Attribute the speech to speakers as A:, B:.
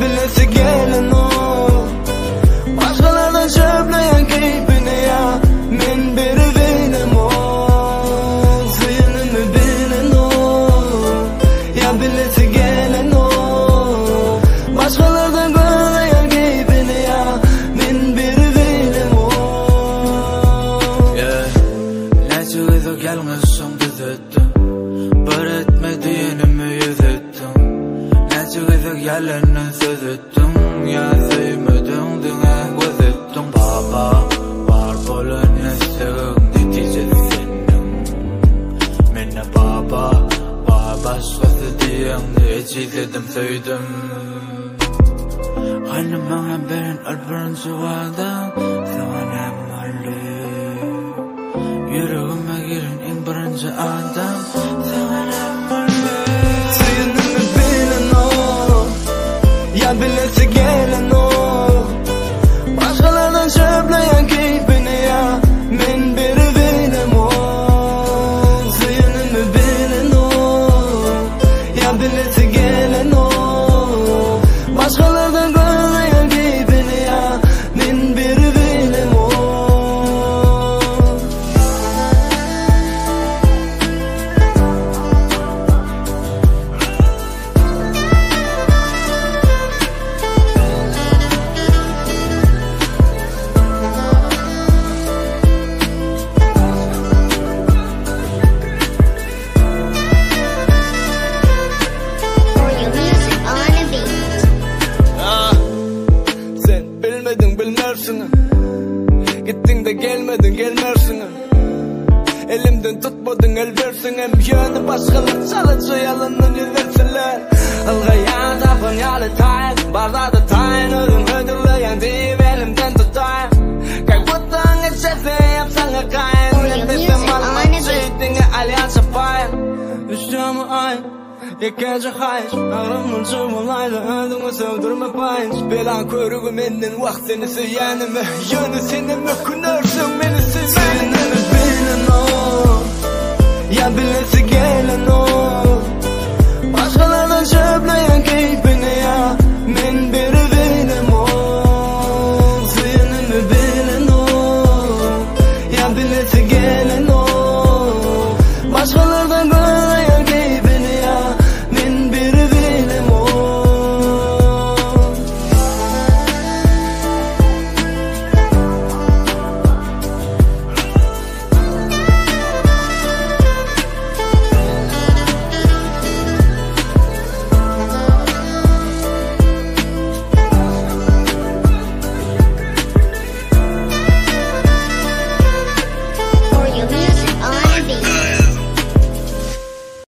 A: bilesi gelen o başkalardan çöpleyen keyfini ya men biri benim o suyununu bilen o ya bilesi gelen o başkalardan görleyen keyfini ya men biri benim o
B: Nece gıdı gelmesin dedim bir etmediğinimi yüzettim Nece gıdı geleni söz ettim ya sevmedin dine göz ettim Baba var bolun yaşığın neticesi senin Mene baba var başkası diyeni eciledim söyledim Hanım bana benim alpırın suvadan Sana malli Yüreğime girin en birinci adam Sana malli
A: suyununu bilen o ya bilesi gelen o başkalardan çöpleyen keyfini ya men biri benim o suyununu bilen o ya bilesi gelen o başkalardan görleyen keyfini ya men biri benim o Sen bilmedin bilmersin gittin de gelmedin gelmersin elimden tutmadın el versin hem yönü başkalar çalıcı yalanını yüzersinler Algaya tapın yalı tayin barda da tayin ölüm ödürleyen deyip elimden tutayım Kaybuttan geçerse yapsana kayin Nefesim bana şeydine alyan sapayın Üstümü ayın Yekece hayır Ağrımın çubulayla ödümü sevdirme payın Belan körüğü menden vaktini süyenimi Yönü seni mükünürsün beni süyenimi bilen o ya bilesi gelen o başkalardan çöpleyen keyif